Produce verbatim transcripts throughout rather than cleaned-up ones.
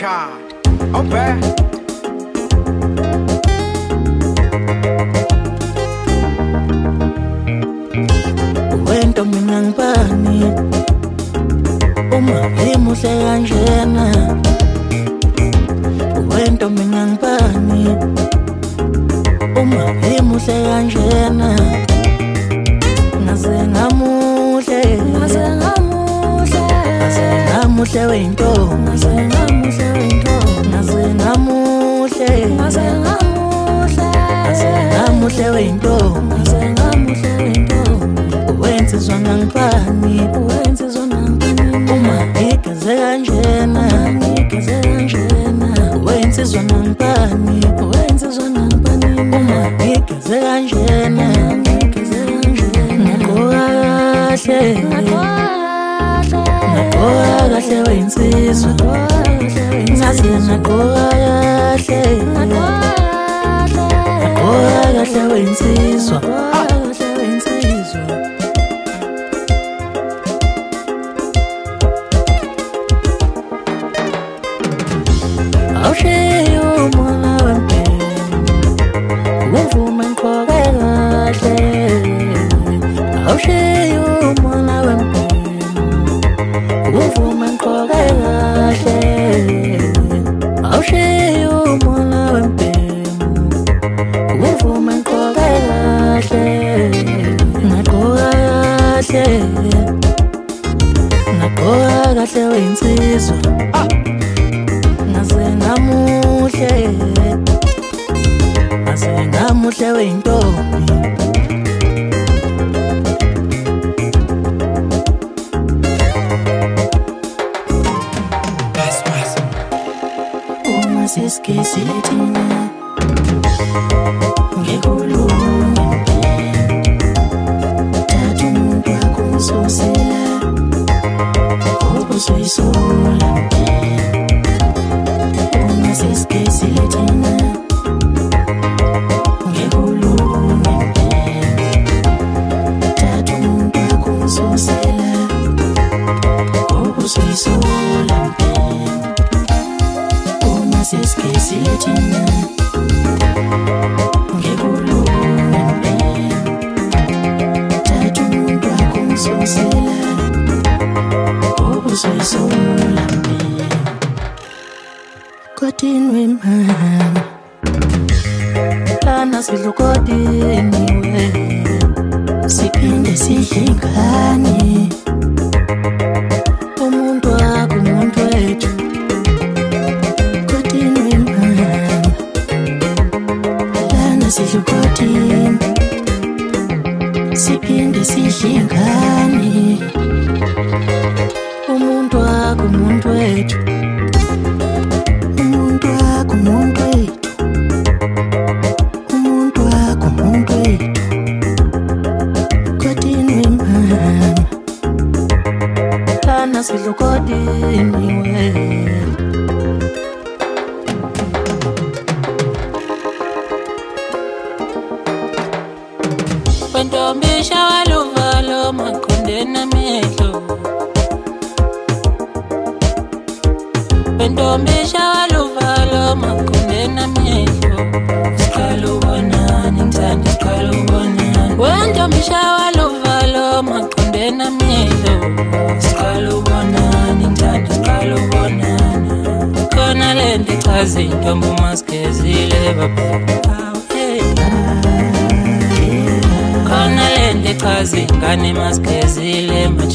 child. Oh, bad. Wento mina ngibani uma imuhle kanjena. Wento mina ngibani uma imuhle kanjena. Ngaze ngamuhle, ngaze ngamuhle, ngaze ngamuhle wentombi, ngaze ngamuhle wentombi, ngaze ngamuhle, ngaze ngamuhle, ngaze ngamuhle wentombi, ngaze ngamuhle wentombi. Wensizwa ngangibani, wensizwa ngangibani uma igeze kanjena, igeze kanjena. Wensizwa ngangibani, wensizwa ngangibani uma igeze kanjena, igeze kanjena. Ngagqoka kahle, ngagqoka kahle wensizwa, ngaze ngagqoka kahle, ngagqoka kahle wensizwa. Awushiye umoya wempela, uvuma ngigqoke kahle. Awushiye umoya wempela, uvuma ngigqoke kahle. Awushiye umoya wempela, uvuma ngigqoke kahle. Ngagqoka kahle, ngagqoka kahle wensizwa. Ngaze ngamuhle, ngaze ngamuhle wentombi. Uma sisikisile thina ngekhuluma thatha umuntu wakho umsusela ubuzoyisola. Sisikisile thina ngekhuluma thatha umuntu wakho umsusela ubuzoyisola. Uma sisikisile thina ngekhuluma thatha umuntu wakho umsusela ubuzoyisola. Kodini mama, lana sidlo kodini we, siphinde sidle ingane. Umuntu wakho umuntu wethu. Kodini mama, lana sidlo kodini, siphinde sidle ingane. Umuntu wakho umuntu wethu. Umuntu wakho umuntu wethu, umuntu wakho umuntu wethu. Kodini mama, lana sidlo kodini we. Wentombi shawala uvalo makondena mehlo. Wentombi shawala uvalo makondena mehlo. Siqala ubonani ngithanda siqala ubonani. Wentombi shawala uvalo makondena mehlo. Siqala ubonani ngithanda siqala ubonani. Khona lento ichaza intombi umasigezile baba. Khona lento ichaza ingane masigezile manje.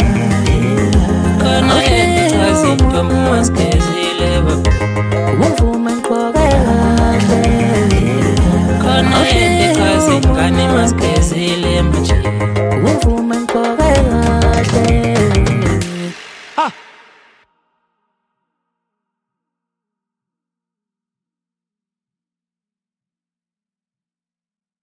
Khona lento ichaza intombi umasigezile baba.